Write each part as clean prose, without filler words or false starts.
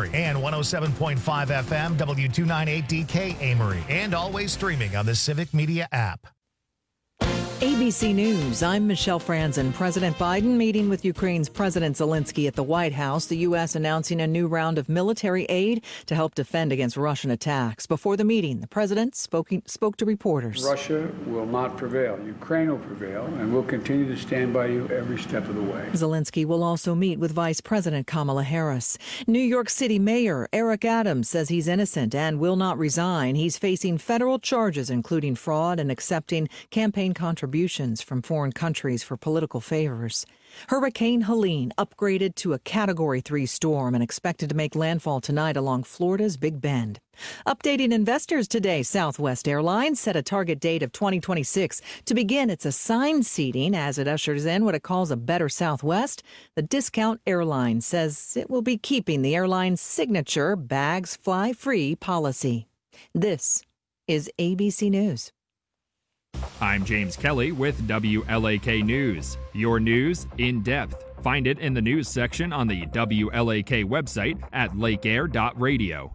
Amory, and 107.5 FM W298DK Amory, and always streaming on the Civic Media app. ABC News, I'm Michelle Franzen. President Biden meeting with Ukraine's President Zelensky at the White House. The U.S. announcing a new round of military aid to help defend against Russian attacks. Before the meeting, the president spoke to reporters. Russia will not prevail. Ukraine will prevail, and we'll continue to stand by you every step of the way. Zelensky will also meet with Vice President Kamala Harris. New York City Mayor Eric Adams says he's innocent and will not resign. He's facing federal charges, including fraud and accepting campaign contributions from foreign countries for political favors. Hurricane Helene upgraded to a Category 3 storm and expected to make landfall tonight along Florida's Big Bend. Updating investors today, Southwest Airlines set a target date of 2026 to begin its assigned seating as it ushers in what it calls a better Southwest. The discount airline says it will be keeping the airline's signature bags fly free policy. This is ABC News. I'm James Kelly with WLAK News. Your news in depth. Find it in the news section on the WLAK website at lakeair.radio.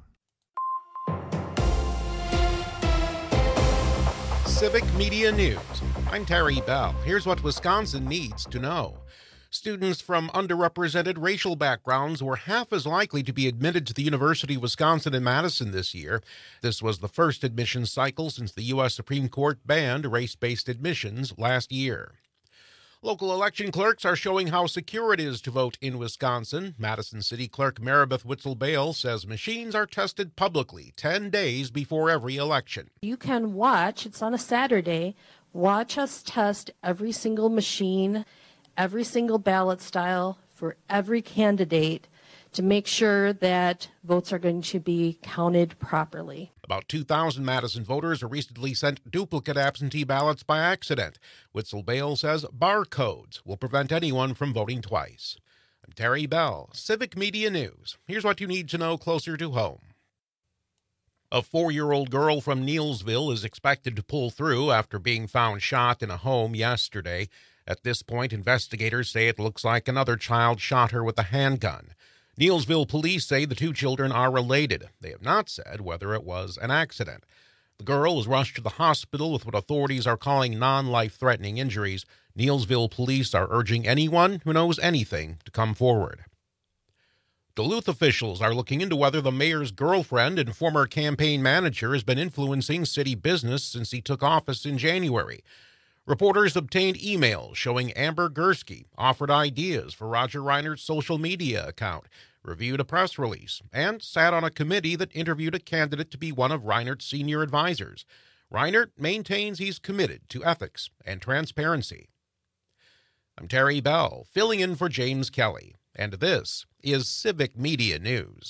Civic Media News. I'm Terry Bell. Here's what Wisconsin needs to know. Students from underrepresented racial backgrounds were half as likely to be admitted to the University of Wisconsin in Madison this year. This was the first admissions cycle since the U.S. Supreme Court banned race-based admissions last year. Local election clerks are showing how secure it is to vote in Wisconsin. Madison City Clerk Maribeth Witzel-Bale says machines are tested publicly 10 days before every election. You can watch, it's on a Saturday, watch us test every single machine, every single ballot style for every candidate to make sure that votes are going to be counted properly. About 2,000 Madison voters recently sent duplicate absentee ballots by accident. Witzel-Bale says barcodes will prevent anyone from voting twice. I'm Terry Bell, Civic Media News. Here's what you need to know closer to home. A 4-year-old girl from Neillsville is expected to pull through after being found shot in a home yesterday. At this point, investigators say it looks like another child shot her with a handgun. Neillsville police say the two children are related. They have not said whether it was an accident. The girl was rushed to the hospital with what authorities are calling non-life-threatening injuries. Neillsville police are urging anyone who knows anything to come forward. Duluth officials are looking into whether the mayor's girlfriend and former campaign manager has been influencing city business since he took office in January. Reporters obtained emails showing Amber Gursky offered ideas for Roger Reinert's social media account, reviewed a press release, and sat on a committee that interviewed a candidate to be one of Reinert's senior advisors. Reinert maintains he's committed to ethics and transparency. I'm Terry Bell, filling in for James Kelly, and this is Civic Media News.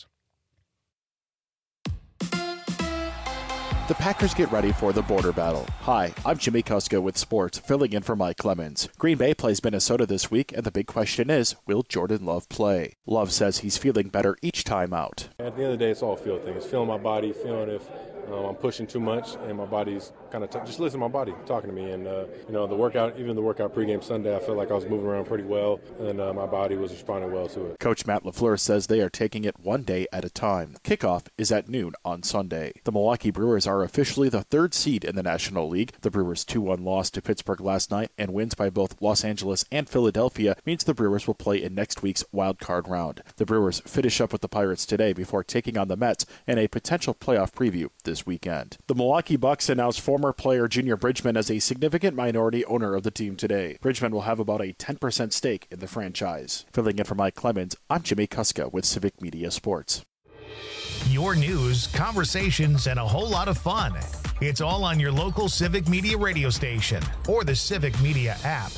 The Packers get ready for the border battle. Hi, I'm Jimmy Kuska with sports, filling in for Mike Clemens. Green Bay plays Minnesota this week, and the big question is, will Jordan Love play? Love says he's feeling better each time out. At the end of the day, it's all a feel thing. It's feeling my body, feeling if I'm pushing too much, and my body's kind of just listen to my body talking to me. And the workout pregame Sunday, I felt like I was moving around pretty well, and my body was responding well to it. Coach Matt LaFleur says they are taking it one day at a time. Kickoff is at noon on Sunday. The Milwaukee Brewers are officially the third seed in the National League. The Brewers' 2-1 loss to Pittsburgh last night and wins by both Los Angeles and Philadelphia means the Brewers will play in next week's wild card round. The Brewers finish up with the Pirates today before taking on the Mets in a potential playoff preview this weekend. The Milwaukee Bucks announced former player Junior Bridgman as a significant minority owner of the team today. Bridgman will have about a 10% stake in the franchise. Filling in for Mike Clemens, I'm Jimmy Kuska with Civic Media Sports. Your news, conversations, and a whole lot of fun. It's all on your local Civic Media radio station or the Civic Media app.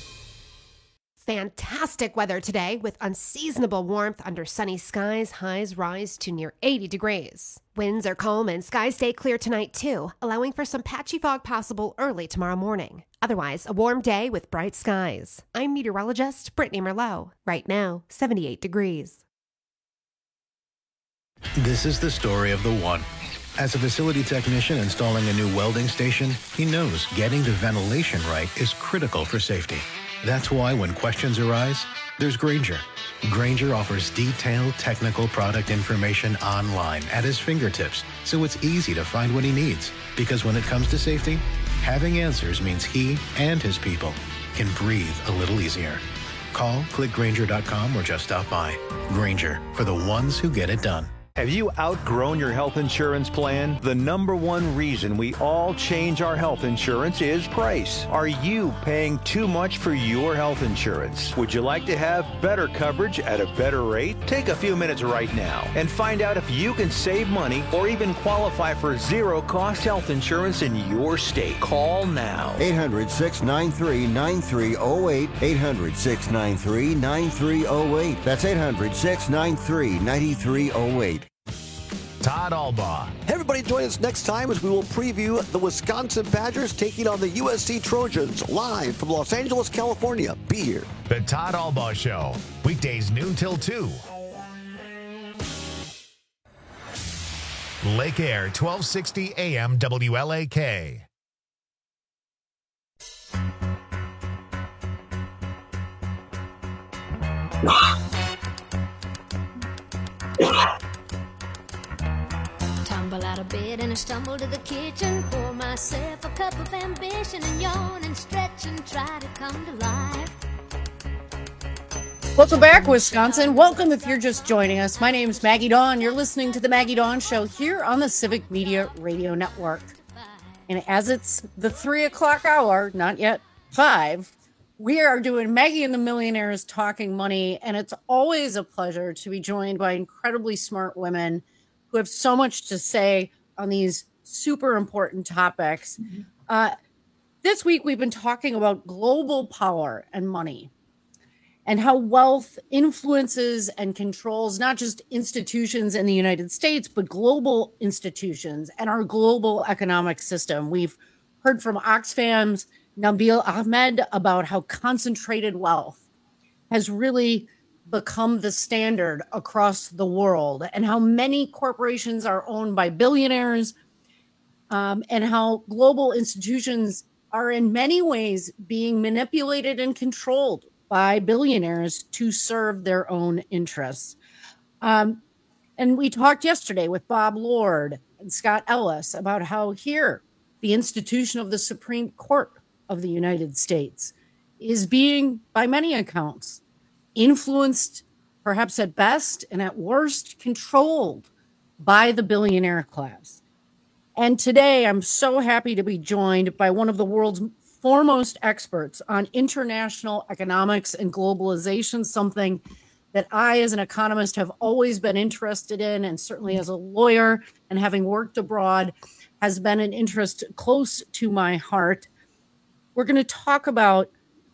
Fantastic weather today with unseasonable warmth under sunny skies. Highs rise to near 80 degrees. Winds are calm and skies stay clear tonight too, allowing for some patchy fog possible early tomorrow morning. Otherwise, a warm day with bright skies. I'm meteorologist Brittany Merlot. Right now, 78 degrees. This is the story of the one. As a facility technician installing a new welding station, he knows getting the ventilation right is critical for safety. That's why when questions arise, there's Grainger. Grainger offers detailed technical product information online at his fingertips, so it's easy to find what he needs. Because when it comes to safety, having answers means he and his people can breathe a little easier. Call, click Grainger.com, or just stop by. Grainger, for the ones who get it done. Have you outgrown your health insurance plan? The number one reason we all change our health insurance is price. Are you paying too much for your health insurance? Would you like to have better coverage at a better rate? Take a few minutes right now and find out if you can save money or even qualify for zero-cost health insurance in your state. Call now. 800-693-9308. 800-693-9308. That's 800-693-9308. Todd Albaugh. Everybody join us next time as we will preview the Wisconsin Badgers taking on the USC Trojans live from Los Angeles, California. Be here. The Todd Albaugh Show. Weekdays noon till 2. Lake Air, 1260 AM WLAK. Tumble out of bed and I stumble to the kitchen, pour myself a cup of ambition and yawn and stretch and try to come to life. Welcome back, Wisconsin. Welcome if you're just joining us. My name is Maggie Dawn. You're listening to the Maggie Dawn Show here on the Civic Media Radio Network. And as it's the 3 o'clock hour, not yet 5, we are doing Maggie and the Millionaires Talking Money. And it's always a pleasure to be joined by incredibly smart women who have so much to say on these super important topics. This week, we've been talking about global power and money and how wealth influences and controls not just institutions in the United States, but global institutions and our global economic system. We've heard from Oxfam's Nabil Ahmed about how concentrated wealth has really become the standard across the world, and how many corporations are owned by billionaires, and how global institutions are in many ways being manipulated and controlled by billionaires to serve their own interests. And we talked yesterday with Bob Lord and Scott Ellis about how here the institution of the Supreme Court of the United States is being, by many accounts, influenced, perhaps at best and at worst, controlled by the billionaire class. And today, I'm so happy to be joined by one of the world's foremost experts on international economics and globalization, something that I, as an economist, have always been interested in, and certainly as a lawyer and having worked abroad, has been an interest close to my heart. We're going to talk about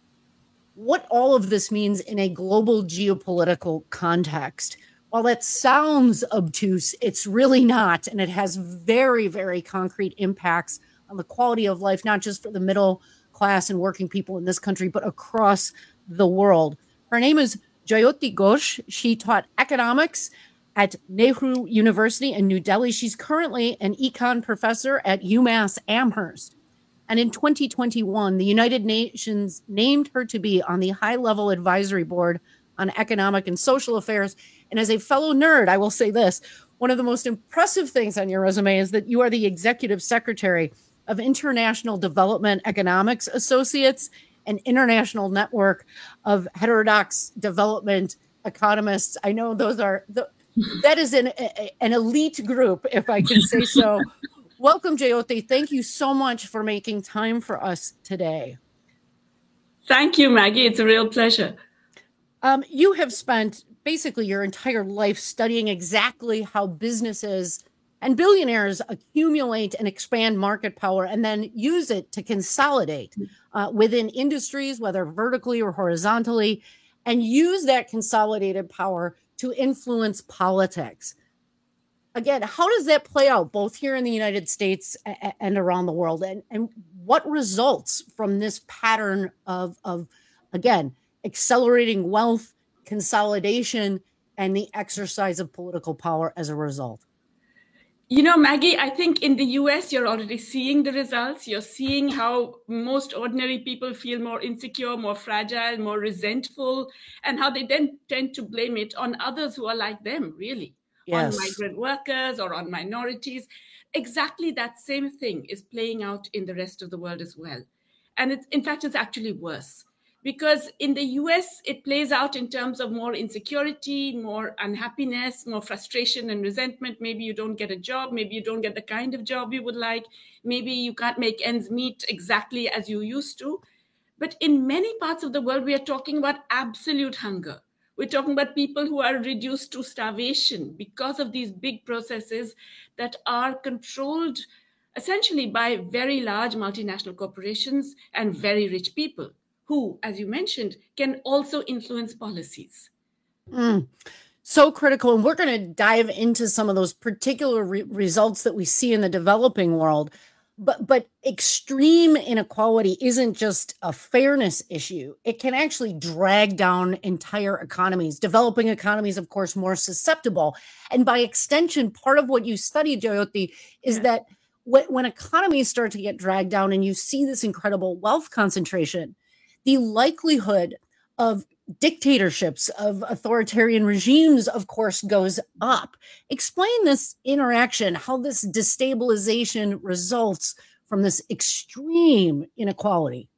what all of this means in a global geopolitical context. While that sounds obtuse, it's really not. And it has very, very concrete impacts on the quality of life, not just for the middle class and working people in this country, but across the world. Her name is Jyoti Ghosh. She taught economics at Nehru University in New Delhi. She's currently an econ professor at UMass Amherst. And in 2021, the United Nations named her to be on the high-level advisory board on economic and social affairs. And as a fellow nerd, I will say this. One of the most impressive things on your resume is that you are the executive secretary of International Development Economics Associates, an international network of heterodox development economists. I know those are, that is an elite group, if I can say so. Welcome, Jyoti. Thank you so much for making time for us today. Thank you, Maggie. It's a real pleasure. You have spent basically your entire life studying exactly how businesses and billionaires accumulate and expand market power and then use it to consolidate within industries, whether vertically or horizontally, and use that consolidated power to influence politics. Again, how does that play out both here in the United States and around the world? And what results from this pattern of again, accelerating wealth, consolidation, and the exercise of political power as a result? You know, Maggie, I think in the US, you're already seeing the results. You're seeing how most ordinary people feel more insecure, more fragile, more resentful, and how they then tend to blame it on others who are like them, really, Yes. on migrant workers or on minorities. Exactly that same thing is playing out in the rest of the world as well. And in fact, it's actually worse. Because in the US, it plays out in terms of more insecurity, more unhappiness, more frustration and resentment. Maybe you don't get a job. Maybe you don't get the kind of job you would like. Maybe you can't make ends meet exactly as you used to. But in many parts of the world, we are talking about absolute hunger. We're talking about people who are reduced to starvation because of these big processes that are controlled essentially by very large multinational corporations and very rich people, who, as you mentioned, can also influence policies. So critical. And we're going to dive into some of those particular results that we see in the developing world. But extreme inequality isn't just a fairness issue. It can actually drag down entire economies. Developing economies, of course, more susceptible. And by extension, part of what you study, Jayoti, is that when economies start to get dragged down and you see this incredible wealth concentration, the likelihood of dictatorships, of authoritarian regimes, of course, goes up. Explain this interaction, how this destabilization results from this extreme inequality.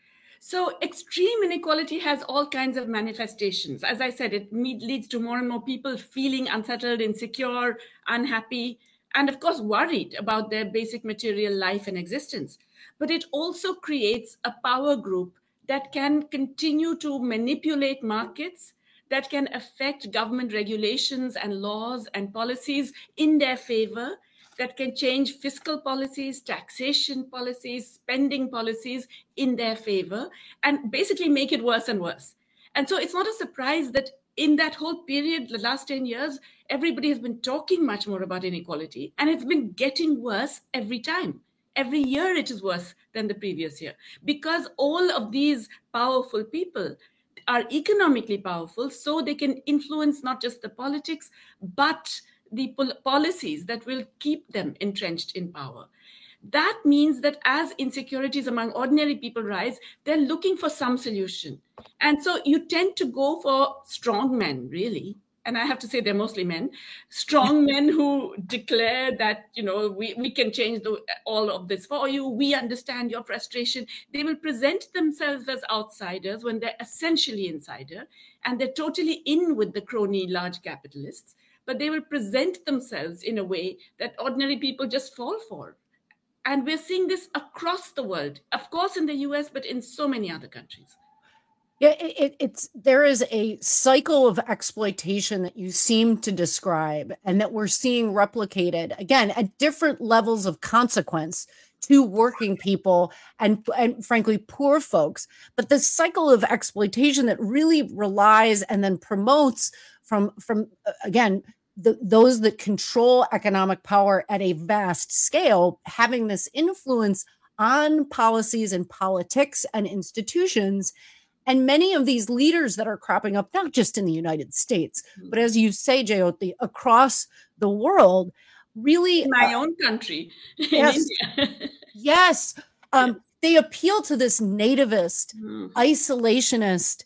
So extreme inequality has all kinds of manifestations. As I said, it leads to more and more people feeling unsettled, insecure, unhappy, and of course, worried about their basic material life and existence. But it also creates a power group that can continue to manipulate markets, that can affect government regulations and laws and policies in their favor, that can change fiscal policies, taxation policies, spending policies in their favor, and basically make it worse and worse. And so it's not a surprise that in that whole period, the last 10 years, everybody has been talking much more about inequality, and it's been getting worse every time. Every year it is worse than the previous year, because all of these powerful people are economically powerful, so they can influence not just the politics, but the policies that will keep them entrenched in power. That means that as insecurities among ordinary people rise, they're looking for some solution. And so you tend to go for strong men, really. And I have to say they're mostly men, strong men who declare that, we can change all of this for you. We understand your frustration. They will present themselves as outsiders when they're essentially insider, and they're totally in with the crony large capitalists, but they will present themselves in a way that ordinary people just fall for. And we're seeing this across the world, of course, in the US, but in so many other countries. Yeah, there is a cycle of exploitation that you seem to describe, and that we're seeing replicated again at different levels of consequence to working people and frankly poor folks. But the cycle of exploitation that really relies and then promotes from again those that control economic power at a vast scale, having this influence on policies and politics and institutions. And many of these leaders that are cropping up, not just in the United States, but as you say, Jayoti, across the world, really. In my own country, yes, in India. Yes. They appeal to this nativist, isolationist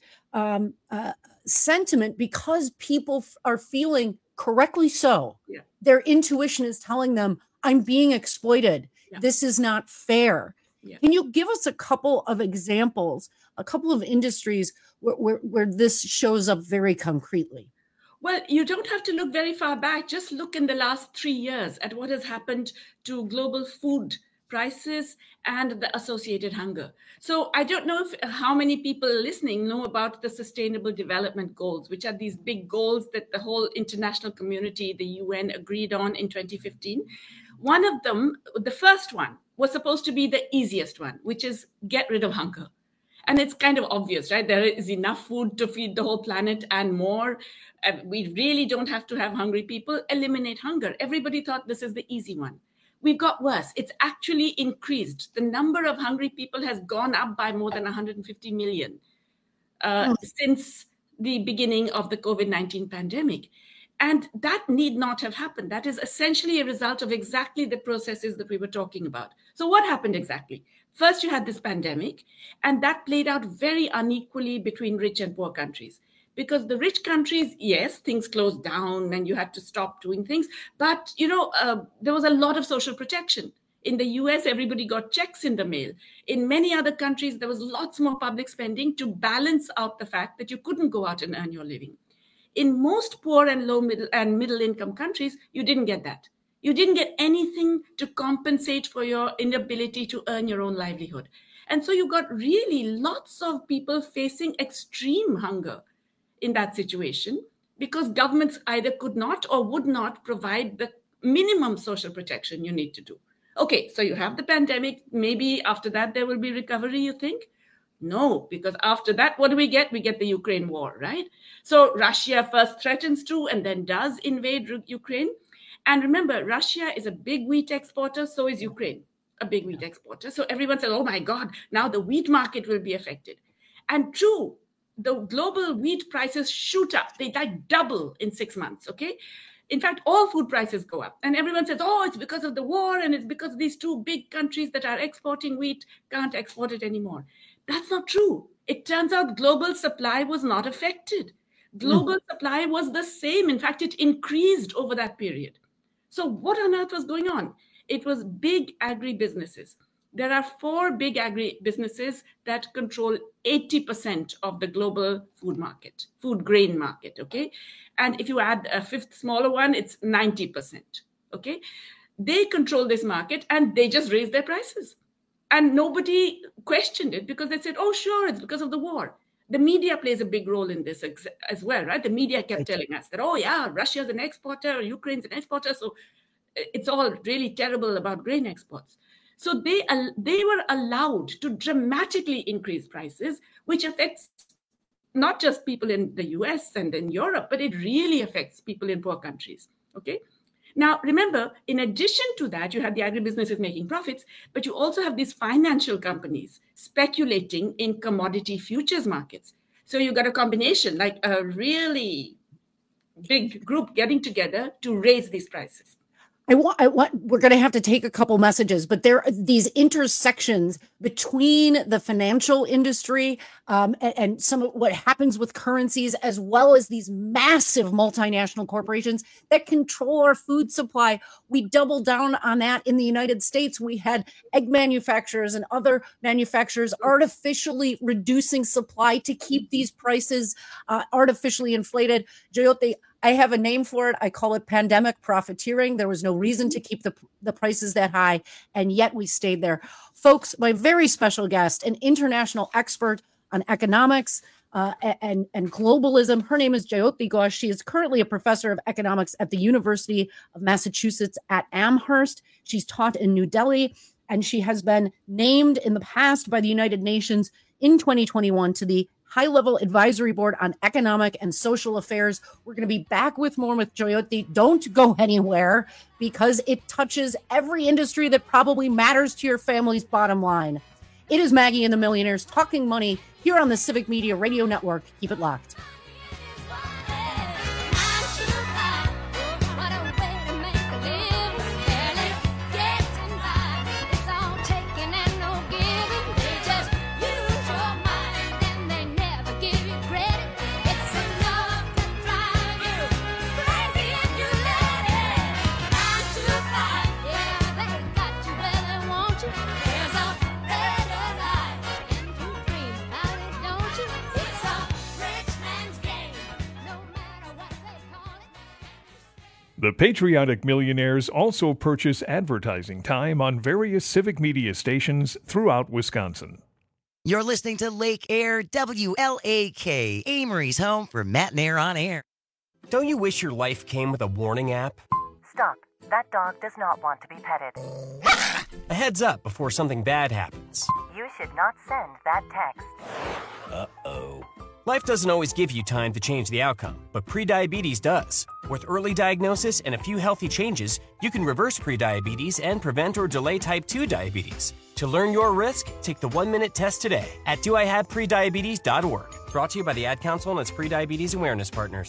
sentiment because people are feeling, correctly so, their intuition is telling them, I'm being exploited. Yeah. This is not fair. Yeah. Can you give us a couple of examples, a couple of industries where this shows up very concretely? Well, you don't have to look very far back. Just look in the last 3 years at what has happened to global food prices and the associated hunger. So I don't know how many people listening know about the Sustainable Development Goals, which are these big goals that the whole international community, the UN, agreed on in 2015. One of them, the first one, was supposed to be the easiest one, which is get rid of hunger. And it's kind of obvious, right? There is enough food to feed the whole planet and more. We really don't have to have hungry people. Eliminate hunger. Everybody thought this is the easy one. We've got worse. It's actually increased. The number of hungry people has gone up by more than 150 million since the beginning of the COVID-19 pandemic. And that need not have happened. That is essentially a result of exactly the processes that we were talking about. So what happened exactly? First, you had this pandemic, and that played out very unequally between rich and poor countries. Because the rich countries, yes, things closed down and you had to stop doing things. But, there was a lot of social protection. In the US, everybody got checks in the mail. In many other countries, there was lots more public spending to balance out the fact that you couldn't go out and earn your living. In most poor and low middle income countries, you didn't get that. You didn't get anything to compensate for your inability to earn your own livelihood. And so you got really lots of people facing extreme hunger in that situation because governments either could not or would not provide the minimum social protection you need to do. Okay, so you have the pandemic. Maybe after that there will be recovery, you think? No, because after that, what do we get? We get the Ukraine war, right? So Russia first threatens to and then does invade Ukraine. And remember, Russia is a big wheat exporter, so is Ukraine a big wheat exporter. So everyone says, oh my God, now the wheat market will be affected. And true, the global wheat prices shoot up. They like double in 6 months, okay? In fact, all food prices go up. And everyone says, oh, it's because of the war and it's because these two big countries that are exporting wheat can't export it anymore. That's not true. It turns out global supply was not affected. Global supply was the same. In fact, it increased over that period. So what on earth was going on? It was big agribusinesses. There are 4 big agribusinesses that control 80% of the global food grain market, okay? And if you add a 5th smaller one, it's 90%, okay? They control this market and they just raise their prices. And nobody questioned it because they said, oh, sure, it's because of the war. The media plays a big role in this as well, right? The media kept telling us that, oh, yeah, Russia's an exporter, Ukraine's an exporter, so it's all really terrible about grain exports. So they were allowed to dramatically increase prices, which affects not just people in the US and in Europe, but it really affects people in poor countries, okay? Now, remember, in addition to that, you have the agribusinesses making profits, but you also have these financial companies speculating in commodity futures markets. So you got a combination, like a really big group getting together to raise these prices. We're going to have to take a couple messages, but there are these intersections between the financial industry and some of what happens with currencies, as well as these massive multinational corporations that control our food supply. We doubled down on that in the United States. We had egg manufacturers and other manufacturers artificially reducing supply to keep these prices artificially inflated. Jayoti, I have a name for it. I call it pandemic profiteering. There was no reason to keep the prices that high, and yet we stayed there. Folks, my very special guest, an international expert on economics and globalism. Her name is Jayoti Ghosh. She is currently a professor of economics at the University of Massachusetts at Amherst. She's taught in New Delhi, and she has been named in the past by the United Nations in 2021 to the High-Level Advisory Board on Economic and Social Affairs. We're going to be back with more with Jayoti. Don't go anywhere because it touches every industry that probably matters to your family's bottom line. It is Maggie and the Millionaires talking money here on the Civic Media Radio Network. Keep it locked. The Patriotic Millionaires also purchase advertising time on various civic media stations throughout Wisconsin. You're listening to Lake Air WLAK, Amory's home for Matt and Air on Air. Don't you wish your life came with a warning app? Stop. That dog does not want to be petted. A heads up before something bad happens. You should not send that text. Uh-oh. Life doesn't always give you time to change the outcome, but prediabetes does. With early diagnosis and a few healthy changes, you can reverse prediabetes and prevent or delay type 2 diabetes. To learn your risk, take the 1-minute test today at doihaveprediabetes.org. Brought to you by the Ad Council and its prediabetes awareness partners.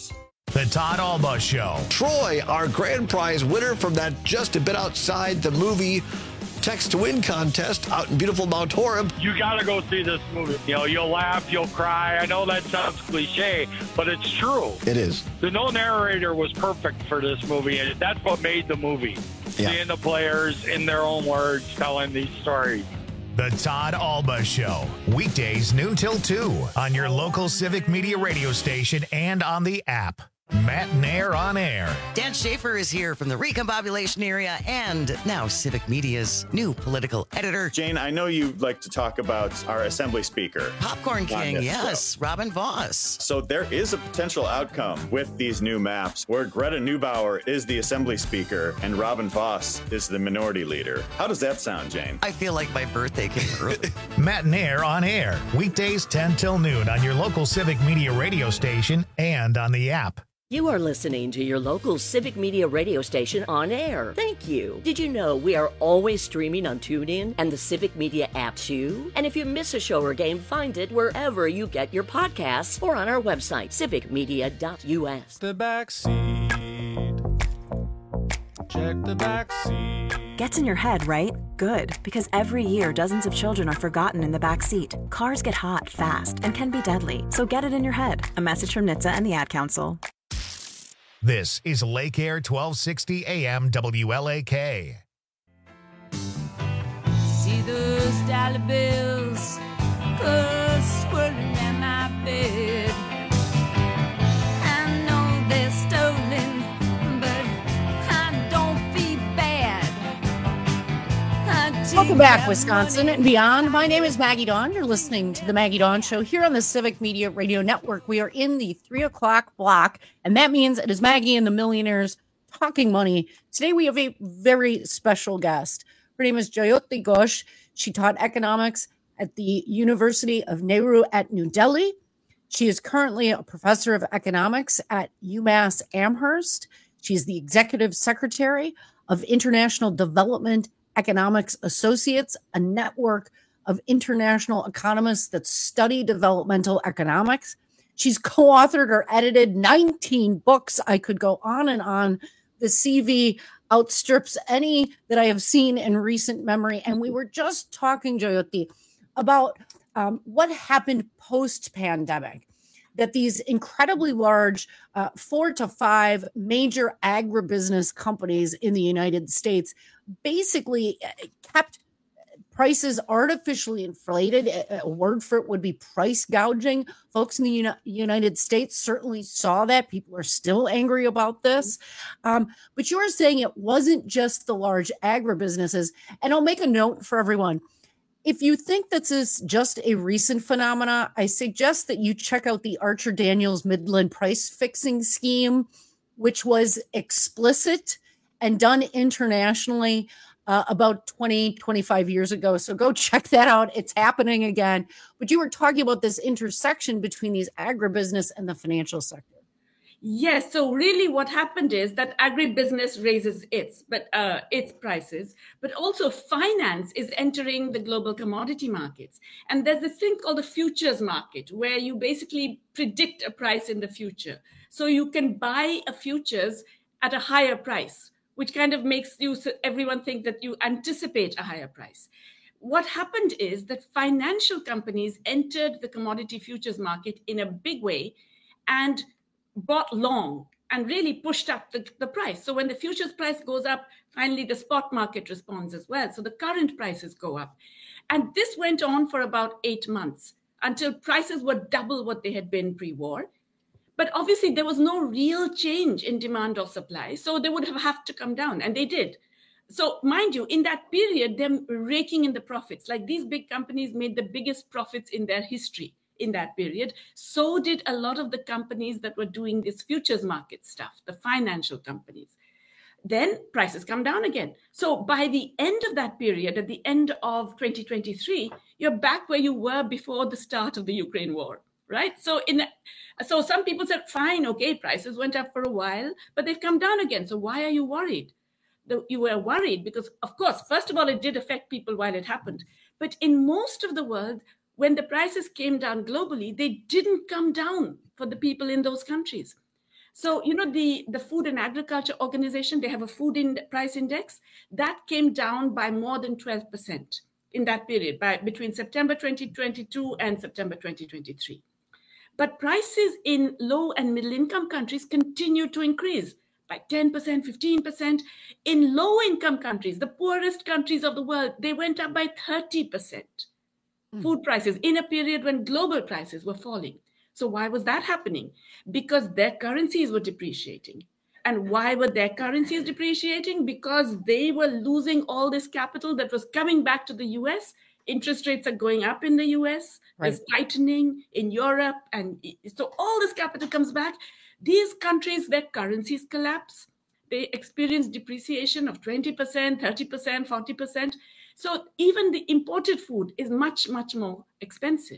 The Todd Alba Show. Troy, our grand prize winner from that Just a Bit Outside the Movie Text to Win contest out in beautiful Mount Horeb. You got to go see this movie. You know, you'll laugh, you'll cry. I know that sounds cliche, but it's true. It is. The no narrator was perfect for this movie, and that's what made the movie. Yeah. Seeing the players in their own words telling these stories. The Todd Alba Show. Weekdays noon till 2 on your local Civic Media radio station and on the app. Matt Nair on air. Dan Schaefer is here from the Recombobulation area and now Civic Media's new political editor. Jane, I know you like to talk about our Assembly Speaker. Popcorn King, yes, Robin Voss. So there is a potential outcome with these new maps where Greta Neubauer is the Assembly Speaker and Robin Voss is the Minority Leader. How does that sound, Jane? I feel like my birthday came early. Matt Nair on air. Weekdays 10 till noon on your local Civic Media radio station and on the app. You are listening to your local Civic Media radio station on air. Thank you. Did you know we are always streaming on TuneIn and the Civic Media app too? And if you miss a show or game, find it wherever you get your podcasts or on our website, civicmedia.us. The back seat. Check the back seat. Gets in your head, right? Good, because every year dozens of children are forgotten in the back seat. Cars get hot fast and can be deadly, so get it in your head. A message from NHTSA and the Ad Council. This is Lake Air 1260 AM WLAK. See those dollar bills swirling in my bed. I know they're stolen, but I don't be bad. Welcome back, Wisconsin and beyond. My name is Maggie Dawn. You're listening to the Maggie Dawn Show here on the Civic Media Radio Network. We are in the 3 o'clock block, and that means it is Maggie and the Millionaires talking money. Today we have a very special guest. Her name is Jyoti Ghosh. She taught economics at the University of Nehru at New Delhi. She is currently a professor of economics at UMass Amherst. She is the executive secretary of International Development Economics Associates, a network of international economists that study developmental economics. She's co-authored or edited 19 books. I could go on and on. The CV outstrips any that I have seen in recent memory. And we were just talking, Jyoti, about what happened post-pandemic, that these incredibly large 4 to 5 major agribusiness companies in the United States basically kept prices artificially inflated. A word for it would be price gouging. Folks in the United States certainly saw that. People are still angry about this. But you were saying it wasn't just the large agribusinesses. And I'll make a note for everyone. If you think this is just a recent phenomena, I suggest that you check out the Archer Daniels Midland price fixing scheme, which was explicit and done internationally about 20, 25 years ago. So go check that out. It's happening again. But you were talking about this intersection between these agribusiness and the financial sector. Yes. So really what happened is that agribusiness raises its prices, but also finance is entering the global commodity markets. And there's this thing called the futures market, where you basically predict a price in the future. So you can buy a futures at a higher price, which kind of makes everyone think that you anticipate a higher price. What happened is that financial companies entered the commodity futures market in a big way and bought long and really pushed up the price. So when the futures price goes up, finally the spot market responds as well. So the current prices go up. And this went on for about 8 months until prices were double what they had been pre-war. But obviously there was no real change in demand or supply. So they would have to come down, and they did. So mind you, in that period, them raking in the profits, like these big companies made the biggest profits in their history in that period. So did a lot of the companies that were doing this futures market stuff, the financial companies. Then prices come down again. So by the end of that period, at the end of 2023, you're back where you were before the start of the Ukraine war, right? So some people said, fine, okay, prices went up for a while, but they've come down again. So why are you worried? You were worried because, of course, first of all, it did affect people while it happened. But in most of the world, when the prices came down globally, they didn't come down for the people in those countries. So, the Food and Agriculture Organization, they have a food price index that came down by more than 12% in that period, between September 2022 and September 2023. But prices in low and middle income countries continue to increase by 10%, 15%. In low income countries, the poorest countries of the world, they went up by 30%. Food prices in a period when global prices were falling. So why was that happening? Because their currencies were depreciating. And why were their currencies depreciating? Because they were losing all this capital that was coming back to the US. Interest rates are going up in the US. Right. There's tightening in Europe. And so all this capital comes back. These countries, their currencies collapse. They experience depreciation of 20%, 30%, 40%. So even the imported food is much, much more expensive.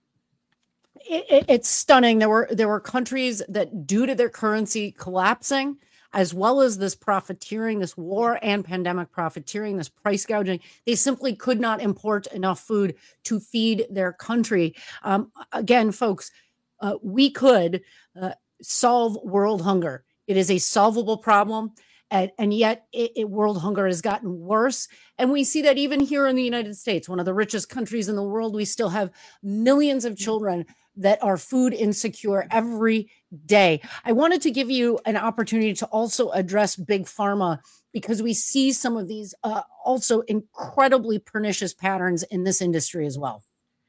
It's stunning. There were countries that, due to their currency collapsing, as well as this profiteering, this war and pandemic profiteering, this price gouging, they simply could not import enough food to feed their country. Again, folks, we could solve world hunger. It is a solvable problem. And yet world hunger has gotten worse. And we see that even here in the United States, one of the richest countries in the world, we still have millions of children that are food insecure every day. I wanted to give you an opportunity to also address Big Pharma, because we see some of these also incredibly pernicious patterns in this industry as well.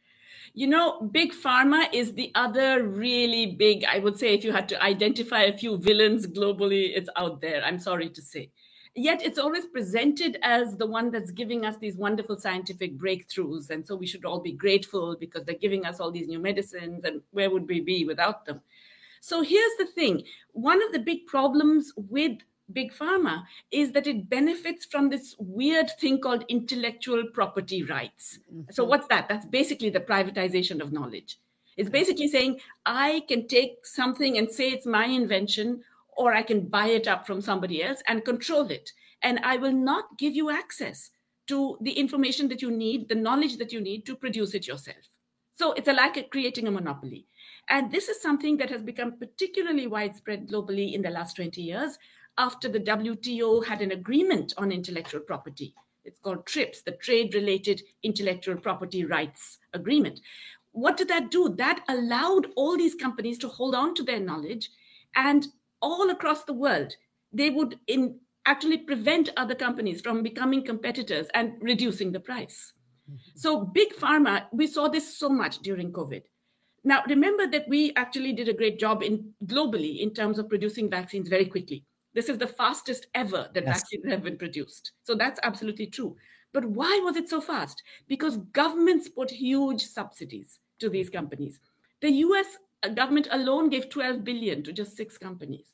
Big Pharma is the other really big, I would say, if you had to identify a few villains globally, it's out there, I'm sorry to say. Yet it's always presented as the one that's giving us these wonderful scientific breakthroughs. And so we should all be grateful because they're giving us all these new medicines, and where would we be without them? So here's the thing. One of the big problems with Big Pharma is that it benefits from this weird thing called intellectual property rights. Mm-hmm. So what's that? That's basically the privatization of knowledge. It's basically saying, I can take something and say it's my invention, or I can buy it up from somebody else and control it. And I will not give you access to the information that you need, the knowledge that you need to produce it yourself. So it's like creating a monopoly. And this is something that has become particularly widespread globally in the last 20 years after the WTO had an agreement on intellectual property. It's called TRIPS, the Trade-Related Intellectual Property Rights Agreement. What did that do? That allowed all these companies to hold on to their knowledge, and all across the world, they would actually prevent other companies from becoming competitors and reducing the price. Mm-hmm. So Big Pharma, we saw this so much during COVID. Now, remember that we actually did a great job globally in terms of producing vaccines very quickly. This is the fastest ever that vaccines have been produced. So that's absolutely true. But why was it so fast? Because governments put huge subsidies to these companies. The US government alone gave $12 billion to just 6 companies.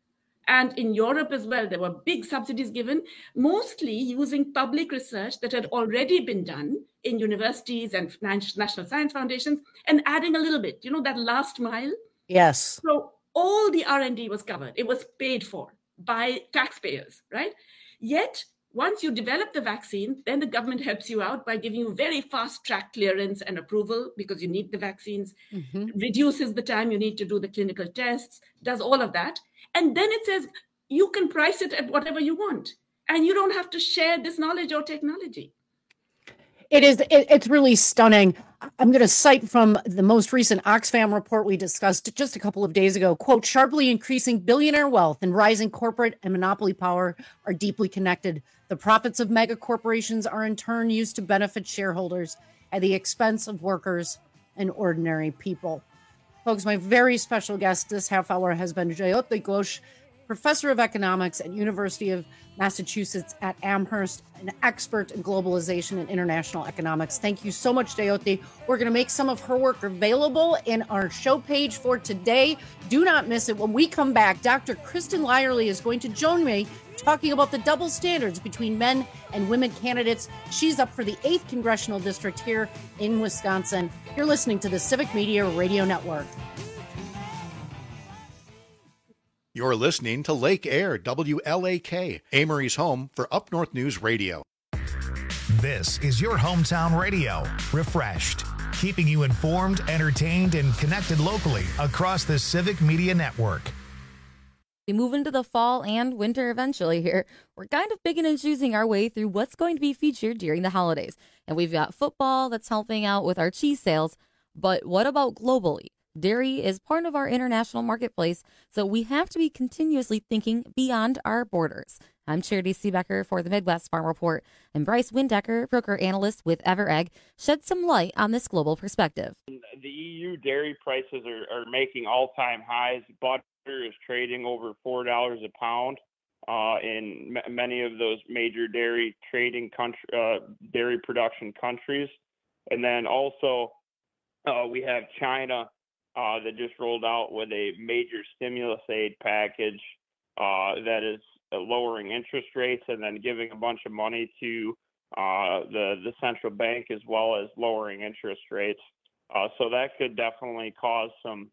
And in Europe as well, there were big subsidies given, mostly using public research that had already been done in universities and national science foundations, and adding a little bit, that last mile. Yes. So all the R&D was covered. It was paid for by taxpayers, right? Yet, once you develop the vaccine, then the government helps you out by giving you very fast track clearance and approval because you need the vaccines, reduces the time you need to do the clinical tests, does all of that. And then it says you can price it at whatever you want, and you don't have to share this knowledge or technology. It's really stunning. I'm going to cite from the most recent Oxfam report we discussed just a couple of days ago. Quote, sharply increasing billionaire wealth and rising corporate and monopoly power are deeply connected. The profits of mega corporations are in turn used to benefit shareholders at the expense of workers and ordinary people. Folks, my very special guest this half hour has been Jyoti Ghosh, professor of economics at University of Massachusetts at Amherst, an expert in globalization and international economics. Thank you so much, Jyoti. We're going to make some of her work available in our show page for today. Do not miss it. When we come back, Dr. Kristen Lyerly is going to join me talking about the double standards between men and women candidates. She's up for the 8th Congressional District here in Wisconsin. You're listening to the Civic Media Radio Network. You're listening to Lake Air, WLAK, Amory's home for Up North News Radio. This is your hometown radio, Refreshed, keeping you informed, entertained, and connected locally across the Civic Media Network. We move into the fall and winter eventually here. We're kind of picking and choosing our way through what's going to be featured during the holidays. And we've got football that's helping out with our cheese sales. But what about globally? Dairy is part of our international marketplace, so we have to be continuously thinking beyond our borders. I'm Charity Seebecker for the Midwest Farm Report, and Bryce Windecker, broker analyst with EverEgg, shed some light on this global perspective. The EU dairy prices are making all-time highs. Butter is trading over $4 a pound in many of those major dairy trading dairy production countries. And then also we have China that just rolled out with a major stimulus aid package that is lowering interest rates and then giving a bunch of money to the central bank, as well as lowering interest rates. So that could definitely cause some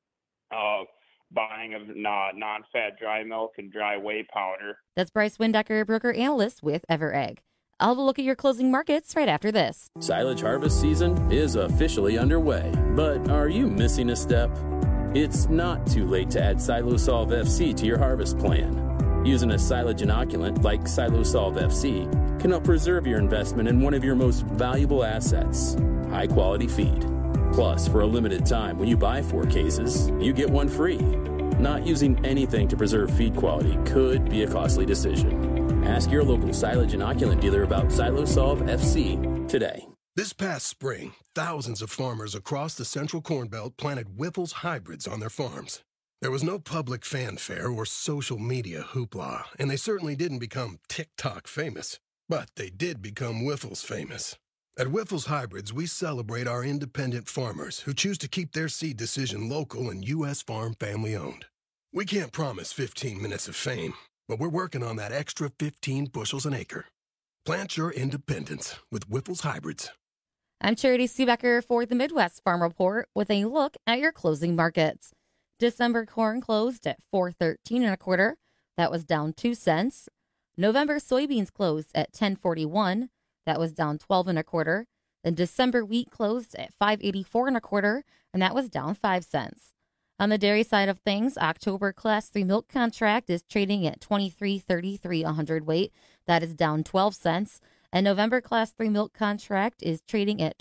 buying of non-fat dry milk and dry whey powder. That's Bryce Windecker, broker analyst with EverEgg. I'll have a look at your closing markets right after this. Silage harvest season is officially underway, but are you missing a step? It's not too late to add Silosolv FC to your harvest plan. Using a silage inoculant like Silosolv FC can help preserve your investment in one of your most valuable assets, high-quality feed. Plus, for a limited time, when you buy 4 cases, you get 1 free. Not using anything to preserve feed quality could be a costly decision. Ask your local silage inoculant dealer about Silosolv FC today. This past spring, thousands of farmers across the Central Corn Belt planted Wyffels hybrids on their farms. There was no public fanfare or social media hoopla, and they certainly didn't become TikTok famous. But they did become Wyffels famous. At Wyffels Hybrids, we celebrate our independent farmers who choose to keep their seed decision local and U.S. farm family-owned. We can't promise 15 minutes of fame, but we're working on that extra 15 bushels an acre. Plant your independence with Wyffels Hybrids. I'm Charity Seebecker for the Midwest Farm Report with a look at your closing markets. December corn closed at $4.13 1/4. That was down 2 cents. November soybeans closed at $10.41. That was down 12 1/4. And December wheat closed at $5.84 1/4, and that was down 5 cents. On the dairy side of things, October Class 3 milk contract is trading at $23.33 a hundredweight. That is down 12 cents. And November Class 3 milk contract is trading at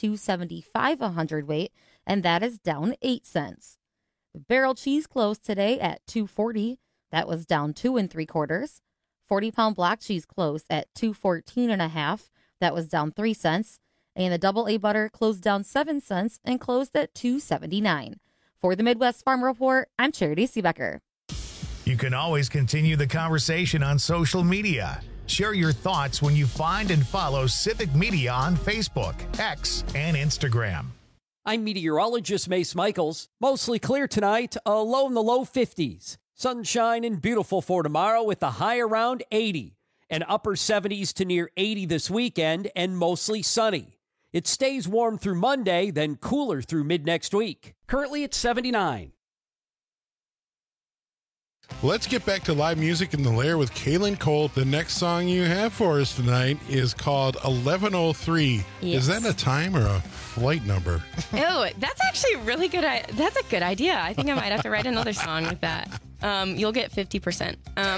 $22.75 a hundredweight, and that is down 8 cents. Barrel cheese closed today at $2.40. That was down 2 3/4. 40-pound block cheese closed at $2.14 1/2. That was down 3 cents. And the double A butter closed down 7 cents and closed at $2.79. For the Midwest Farm Report, I'm Charity Seebecker. You can always continue the conversation on social media. Share your thoughts when you find and follow Civic Media on Facebook, X, and Instagram. I'm meteorologist Mace Michaels. Mostly clear tonight, a low in the low 50s. Sunshine and beautiful for tomorrow with a high around 80. And upper 70s to near 80 this weekend and mostly sunny. It stays warm through Monday, then cooler through mid-next week. Currently at 79. Let's get back to live music in the Lair with Kaylin Cole. The next song you have for us tonight is called 1103. Yes. Is that a time or a flight number? Oh, that's actually really good. That's a good idea. I think I might have to write another song with that. You'll get 50%.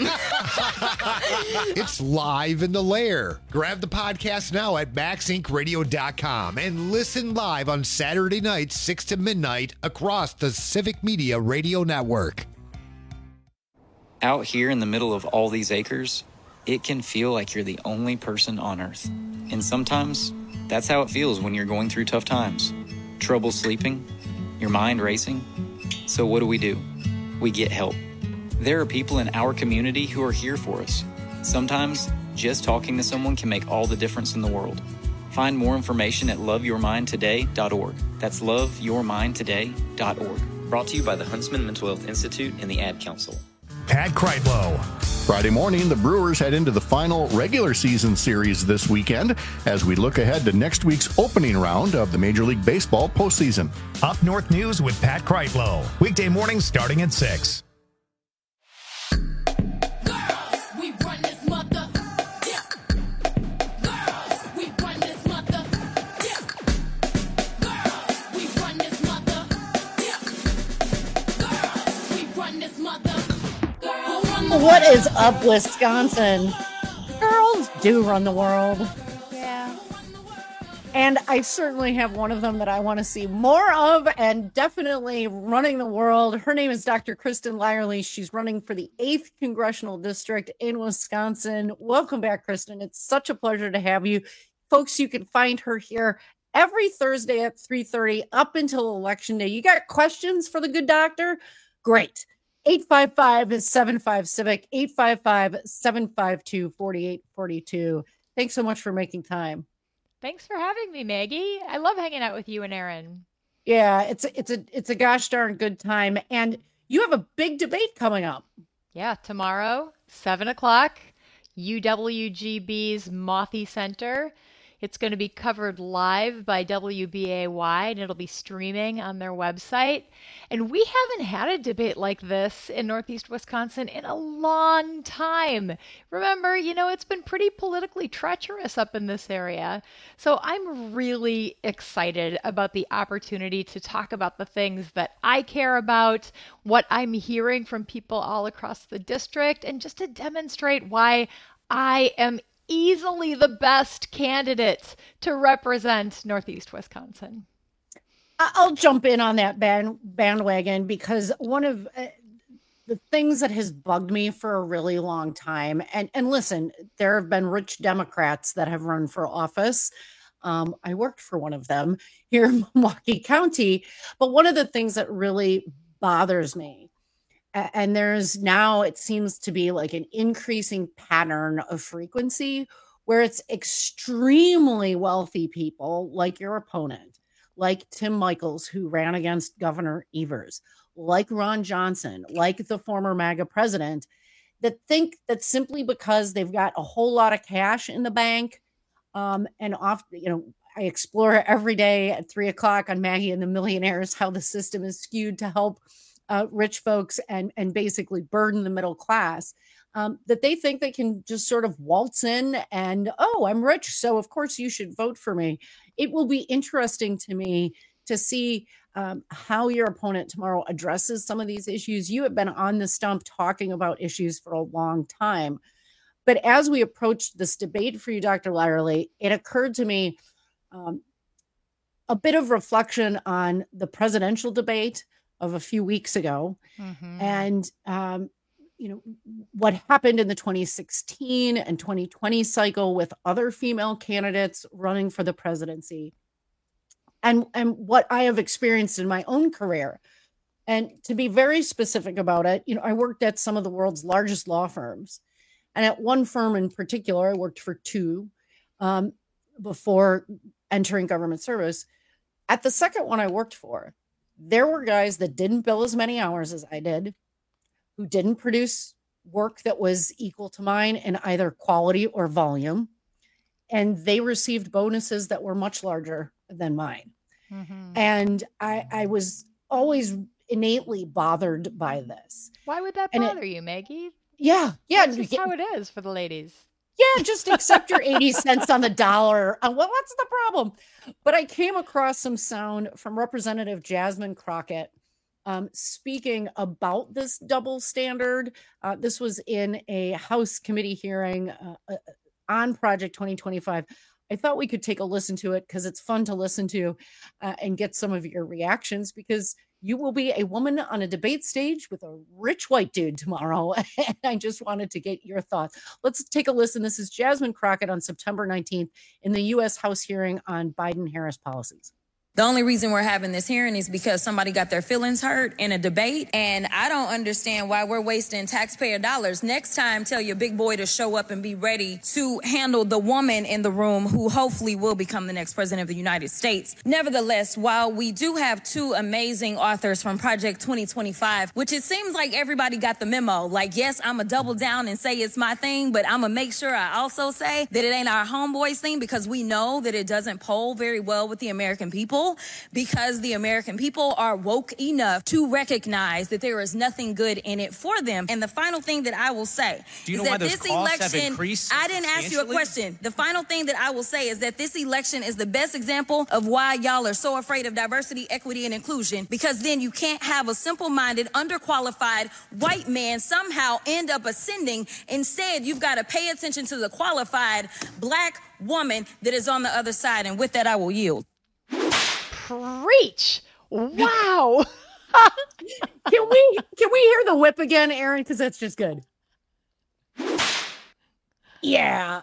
It's live in the Lair. Grab the podcast now at MaxIncRadio.com and listen live on Saturday nights, 6 to midnight, across the Civic Media Radio Network. Out here in the middle of all these acres, it can feel like you're the only person on Earth. And sometimes, that's how it feels when you're going through tough times. Trouble sleeping, your mind racing. So what do? We get help. There are people in our community who are here for us. Sometimes, just talking to someone can make all the difference in the world. Find more information at loveyourmindtoday.org. That's loveyourmindtoday.org. Brought to you by the Huntsman Mental Health Institute and the Ad Council. Pat Kreitlow. Friday morning, the Brewers head into the final regular season series this weekend as we look ahead to next week's opening round of the Major League Baseball postseason. Up North News with Pat Kreitlow. Weekday mornings starting at 6. What is up, Wisconsin? Girls do run the world. Yeah. And I certainly have one of them that I want to see more of, and definitely running the world. Her name is Dr. Kristen Lyerly. She's running for the 8th Congressional District in Wisconsin. Welcome back, Kristen. It's such a pleasure to have you. Folks, you can find her here every Thursday at 3:30 up until Election Day. You got questions for the good doctor? Great. 855-75-CIVIC, 855-752-4842. Thanks so much for making time. Thanks for having me, Maggie. I love hanging out with you and Aaron. Yeah, it's a gosh darn good time. And you have a big debate coming up. Yeah, tomorrow, 7 o'clock, UWGB's Mothie Center. It's going to be covered live by WBAY, and it'll be streaming on their website. And we haven't had a debate like this in Northeast Wisconsin in a long time. Remember, it's been pretty politically treacherous up in this area. So I'm really excited about the opportunity to talk about the things that I care about, what I'm hearing from people all across the district, and just to demonstrate why I am easily the best candidate to represent Northeast Wisconsin. I'll jump in on that bandwagon because one of the things that has bugged me for a really long time, and listen, there have been rich Democrats that have run for office. I worked for one of them here in Milwaukee County, but one of the things that really bothers me, and there's now, it seems to be like an increasing pattern of frequency where it's extremely wealthy people like your opponent, like Tim Michels, who ran against Governor Evers, like Ron Johnson, like the former MAGA president, that think that simply because they've got a whole lot of cash in the bank, and I explore every day at 3 o'clock on Maggie and the Millionaires, how the system is skewed to help rich folks and basically burden the middle class, that they think they can just sort of waltz in and, oh, I'm rich, so of course you should vote for me. It will be interesting to me to see how your opponent tomorrow addresses some of these issues. You have been on the stump talking about issues for a long time. But as we approached this debate for you, Dr. Lyerly, it occurred to me a bit of reflection on the presidential debate of a few weeks ago, and what happened in the 2016 and 2020 cycle with other female candidates running for the presidency, and what I have experienced in my own career. And to be very specific about it, I worked at some of the world's largest law firms, and at one firm in particular, I worked for two before entering government service. At the second one I worked for, there were guys that didn't bill as many hours as I did, who didn't produce work that was equal to mine in either quality or volume, and they received bonuses that were much larger than mine. And I was always innately bothered by this. Why would that bother you, Maggie? Yeah. That's just how it is for the ladies. Yeah, just accept your 80 cents on the dollar. Well, what's the problem? But I came across some sound from Representative Jasmine Crockett speaking about this double standard. This was in a House committee hearing on Project 2025. I thought we could take a listen to it because it's fun to listen to and get some of your reactions, because you will be a woman on a debate stage with a rich white dude tomorrow. And I just wanted to get your thoughts. Let's take a listen. This is Jasmine Crockett on September 19th in the U.S. House hearing on Biden-Harris policies. The only reason we're having this hearing is because somebody got their feelings hurt in a debate, and I don't understand why we're wasting taxpayer dollars. Next time, tell your big boy to show up and be ready to handle the woman in the room who hopefully will become the next president of the United States. Nevertheless, while we do have two amazing authors from Project 2025, which it seems like everybody got the memo, like, yes, I'm going to double down and say it's my thing, but I'm going to make sure I also say that it ain't our homeboys thing, because we know that it doesn't poll very well with the American people. people because the American people are woke enough to recognize that there is nothing good in it for them. And the final thing that I will say Do you is know why that those this costs have election, increased I didn't ask you a question. The final thing that I will say is that this election is the best example of why y'all are so afraid of diversity, equity, and inclusion, because then you can't have a simple-minded, underqualified white man somehow end up ascending. Instead, you've got to pay attention to the qualified Black woman that is on the other side. And with that, I will yield. Preach. Wow. Can we hear the whip again, Aaron? Because that's just good. Yeah.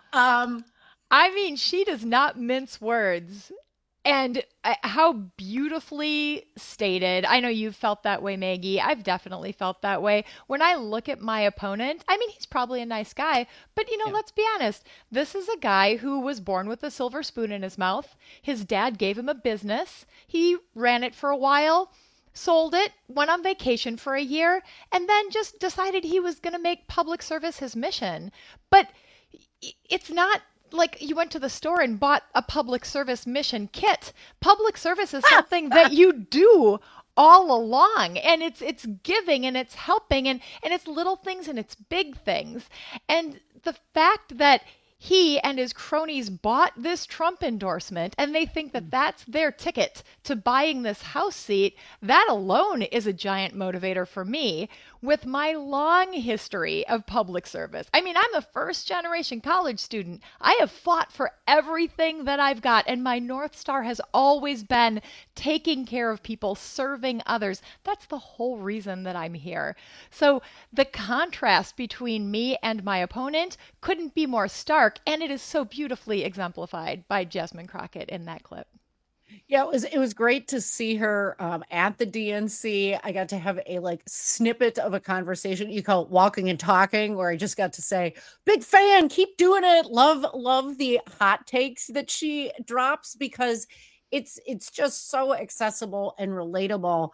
I mean, she does not mince words. And how beautifully stated. I know you've felt that way, Maggie. I've definitely felt that way. When I look at my opponent, I mean, he's probably a nice guy, but let's be honest. This is a guy who was born with a silver spoon in his mouth. His dad gave him a business. He ran it for a while, sold it, went on vacation for a year, and then just decided he was going to make public service his mission. But it's not like you went to the store and bought a public service mission kit. Public service is something that you do all along, and it's giving and it's helping and it's little things and it's big things. And the fact that he and his cronies bought this Trump endorsement and they think that that's their ticket to buying this House seat, that alone is a giant motivator for me with my long history of public service. I mean, I'm a first-generation college student. I have fought for everything that I've got, and my North Star has always been taking care of people, serving others. That's the whole reason that I'm here. So the contrast between me and my opponent couldn't be more stark, and it is so beautifully exemplified by Jasmine Crockett in that clip. Yeah, it was great to see her at the DNC. I got to have a snippet of a conversation you call it walking and talking, where I just got to say, big fan, keep doing it. Love the hot takes that she drops, because it's just so accessible and relatable.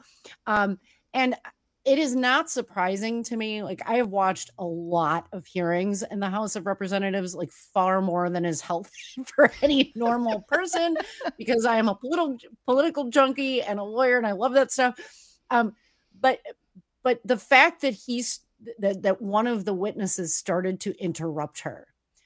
And it is not surprising to me. I have watched a lot of hearings in the House of Representatives, far more than is healthy for any normal person, because I am a political junkie and a lawyer, and I love that stuff. But the fact that that one of the witnesses started to interrupt her,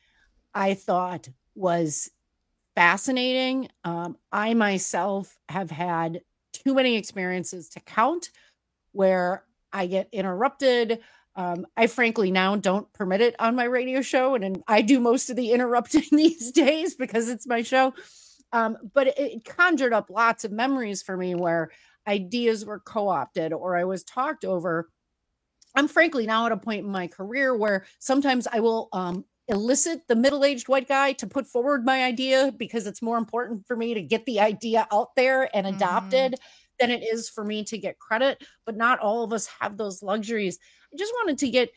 I thought was fascinating. I myself have had too many experiences to count where I get interrupted. I frankly now don't permit it on my radio show, and I do most of the interrupting these days because it's my show. But it conjured up lots of memories for me where ideas were co-opted or I was talked over. I'm frankly now at a point in my career where sometimes I will elicit the middle-aged white guy to put forward my idea, because it's more important for me to get the idea out there and adopted than it is for me to get credit. But not all of us have those luxuries. I just wanted to get,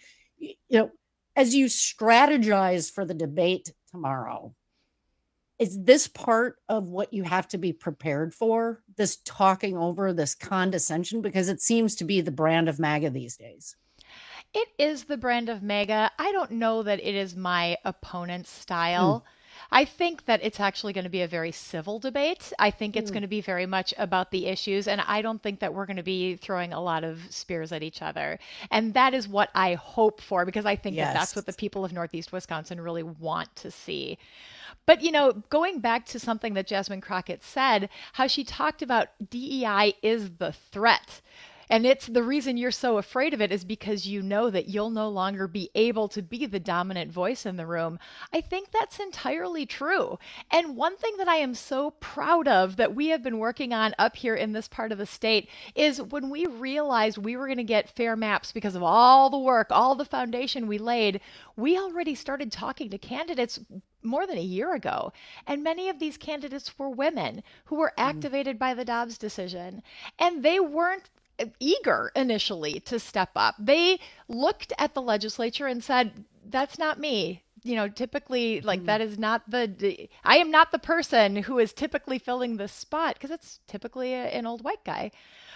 as you strategize for the debate tomorrow, is this part of what you have to be prepared for? This talking over, this condescension, because it seems to be the brand of MAGA these days. It is the brand of MAGA. I don't know that it is my opponent's style. I think that it's actually going to be a very civil debate. I think it's going to be very much about the issues, and I don't think that we're going to be throwing a lot of spears at each other. And that is what I hope for, because I think that that's what the people of Northeast Wisconsin really want to see. But, going back to something that Jasmine Crockett said, how she talked about DEI is the threat. And it's the reason you're so afraid of it is because you know that you'll no longer be able to be the dominant voice in the room. I think that's entirely true. And one thing that I am so proud of that we have been working on up here in this part of the state is when we realized we were going to get fair maps because of all the work, all the foundation we laid, we already started talking to candidates more than a year ago. And many of these candidates were women who were activated by the Dobbs decision. And they weren't eager initially to step up. They looked at the legislature and said, that's not me. Typically, that is not I am not the person who is typically filling this spot, because it's typically an old white guy.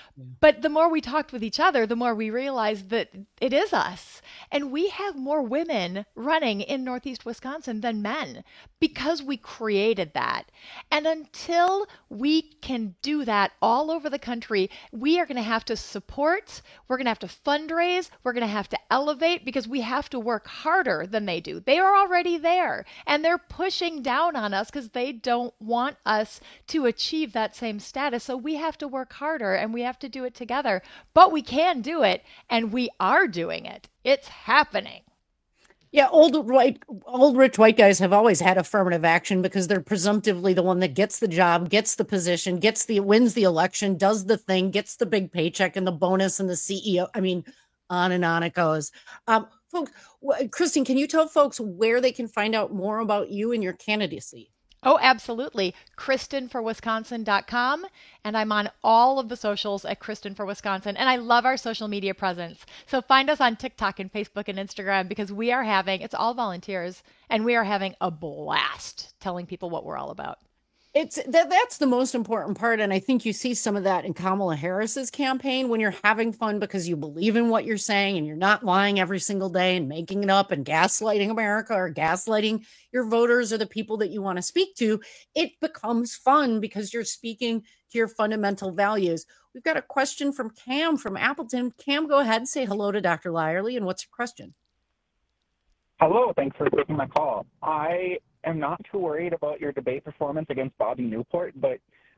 But the more we talked with each other, the more we realized that it is us. And we have more women running in Northeast Wisconsin than men because we created that. And until we can do that all over the country, we are going to have to support, we're going to have to fundraise, we're going to have to elevate, because we have to work harder than they do. They are already there, and they're pushing down on us because they don't want us to achieve that same status. So we have to work harder, and we have to do it together. But we can do it, and we are doing it. It's happening. Yeah, old rich white guys have always had affirmative action because they're presumptively the one that gets the job, gets the position, wins the election, does the thing, gets the big paycheck and the bonus and the CEO. I mean, on and on it goes. Folks, Kristen, can you tell folks where they can find out more about you and your candidacy? Oh, absolutely. KristenForWisconsin.com. And I'm on all of the socials at Kristen for Wisconsin. And I love our social media presence. So find us on TikTok and Facebook and Instagram, because we are having, it's all volunteers, and we are having a blast telling people what we're all about. That's the most important part. And I think you see some of that in Kamala Harris's campaign, when you're having fun because you believe in what you're saying and you're not lying every single day and making it up and gaslighting America or gaslighting your voters or the people that you want to speak to. It becomes fun because you're speaking to your fundamental values. We've got a question from Cam from Appleton. Cam, go ahead and say hello to Dr. Lyerly. And what's your question? Hello. Thanks for taking my call. I am not too worried about your debate performance against Bobby Newport, but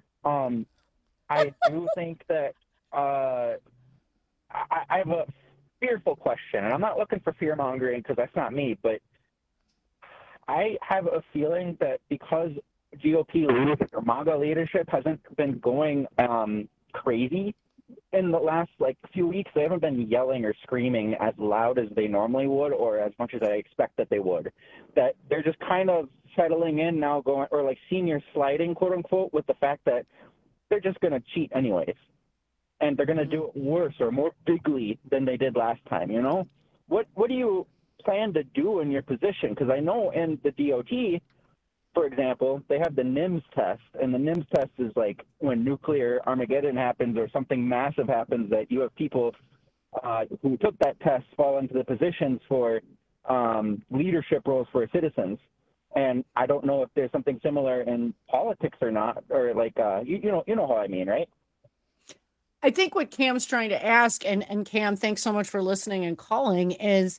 I do think that I have a fearful question, and I'm not looking for fear-mongering because that's not me, but I have a feeling that because GOP leadership or MAGA leadership hasn't been going crazy in the last few weeks, they haven't been yelling or screaming as loud as they normally would, or as much as I expect that they would. That they're just kind of settling in now, going, or senior sliding, quote unquote, with the fact that they're just going to cheat anyways, and they're going to do it worse or more bigly than they did last time. You know, what do you plan to do in your position? Because I know in the DOT, for example, they have the NIMS test, and the NIMS test is like when nuclear Armageddon happens or something massive happens, that you have people who took that test fall into the positions for leadership roles for citizens. And I don't know if there's something similar in politics or not, or you know how I mean, right? I think what Cam's trying to ask, and Cam, thanks so much for listening and calling, is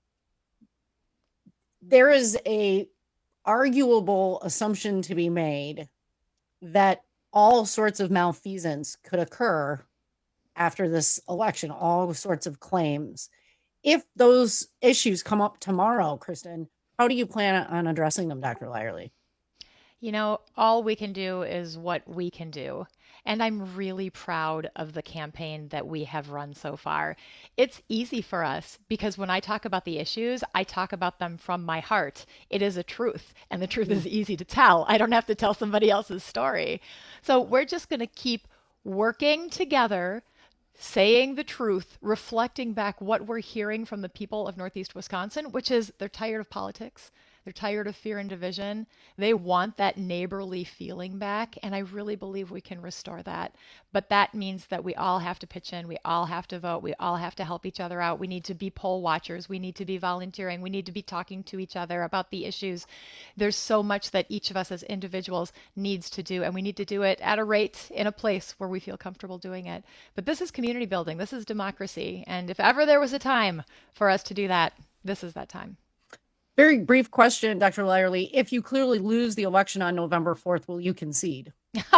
there is a arguable assumption to be made that all sorts of malfeasance could occur after this election, all sorts of claims. If those issues come up tomorrow, Kristen, how do you plan on addressing them, Dr. Lyerly? You know, all we can do is what we can do. And I'm really proud of the campaign that we have run so far. It's easy for us because when I talk about the issues, I talk about them from my heart. It is a truth, and the truth is easy to tell. I don't have to tell somebody else's story. So we're just going to keep working together, saying the truth, reflecting back what we're hearing from the people of Northeast Wisconsin, which is they're tired of politics. They're tired of fear and division. They want that neighborly feeling back, and I really believe we can restore that. But that means that we all have to pitch in. We all have to vote. We all have to help each other out. We need to be poll watchers. We need to be volunteering. We need to be talking to each other about the issues. There's so much that each of us as individuals needs to do, and we need to do it at a rate in a place where we feel comfortable doing it. But this is community building. This is democracy. And if ever there was a time for us to do that, this is that time. Very brief question, Dr. Lyerly. If you clearly lose the election on November 4th, will you concede?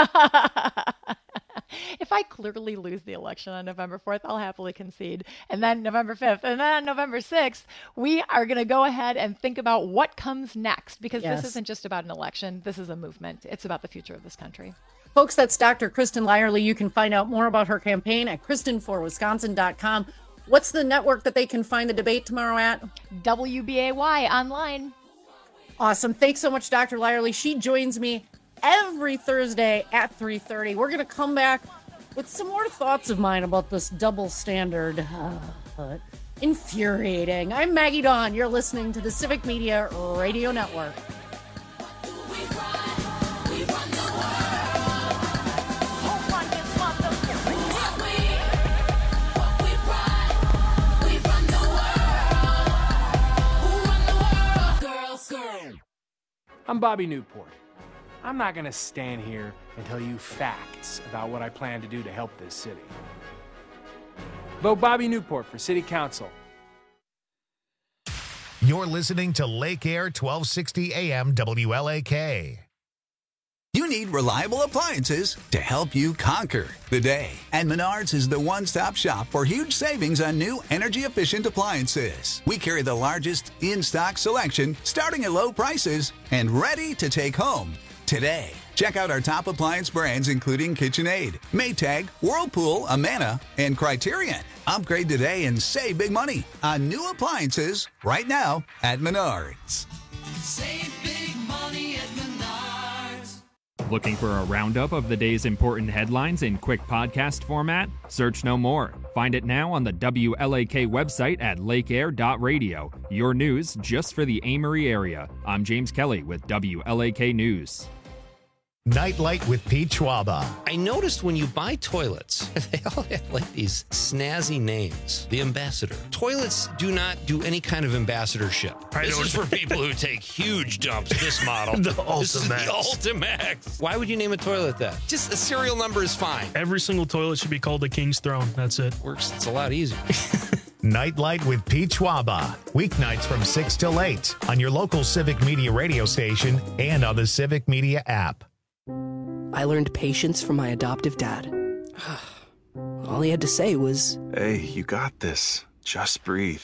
If I clearly lose the election on November 4th, I'll happily concede. And then November 5th, and then November 6th, we are going to go ahead and think about what comes next, because This isn't just about an election. This is a movement. It's about the future of this country. Folks, that's Dr. Kristen Lyerly. You can find out more about her campaign at KristenForWisconsin.com. What's the network that they can find the debate tomorrow at? WBAY online. Awesome. Thanks so much, Dr. Lyerly. She joins me every Thursday at 3:30. We're going to come back with some more thoughts of mine about this double standard. But infuriating. I'm Maggie Dawn. You're listening to the Civic Media Radio Network. We run the world. I'm Bobby Newport. I'm not going to stand here and tell you facts about what I plan to do to help this city. Vote Bobby Newport for City Council. You're listening to Lake Air 1260 AM WLAK. You need reliable appliances to help you conquer the day. And Menards is the one-stop shop for huge savings on new energy-efficient appliances. We carry the largest in-stock selection, starting at low prices, and ready to take home today. Check out our top appliance brands including KitchenAid, Maytag, Whirlpool, Amana, and Criterion. Upgrade today and save big money on new appliances right now at Menards. Save big money at Menards. Looking for a roundup of the day's important headlines in quick podcast format? Search no more. Find it now on the WLAK website at lakeair.radio. Your news just for the Amory area. I'm James Kelly with WLAK News. Nightlight with Pete Schwaba. I noticed when you buy toilets, they all have like these snazzy names. The Ambassador. Toilets do not do any kind of ambassadorship. This is for people who take huge dumps. This model. The This is the Ultimax. Ultimax. Why would you name a toilet that? Just a serial number is fine. Every single toilet should be called the King's Throne. That's it. Works. It's a lot easier. Nightlight with Pete Schwaba. Weeknights from 6 till 8 on your local Civic Media radio station and on the Civic Media app. I learned patience from my adoptive dad. All he had to say was, "Hey, you got this. Just breathe."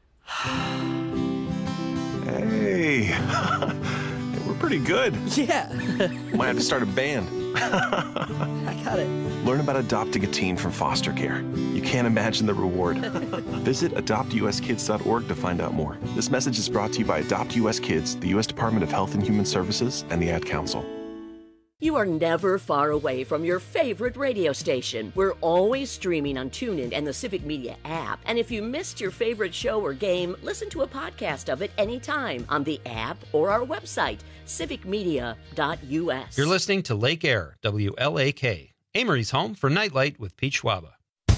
Hey, we're pretty good. Yeah. Might have to start a band. I got it. Learn about adopting a teen from foster care. You can't imagine the reward. Visit adoptuskids.org to find out more. This message is brought to you by Adopt US Kids, the U.S. Department of Health and Human Services, and the Ad Council. You are never far away from your favorite radio station. We're always streaming on TuneIn and the Civic Media app. And if you missed your favorite show or game, listen to a podcast of it anytime on the app or our website, civicmedia.us. You're listening to Lake Air, WLAK. Amory's home for Nightlight with Pete Schwaba.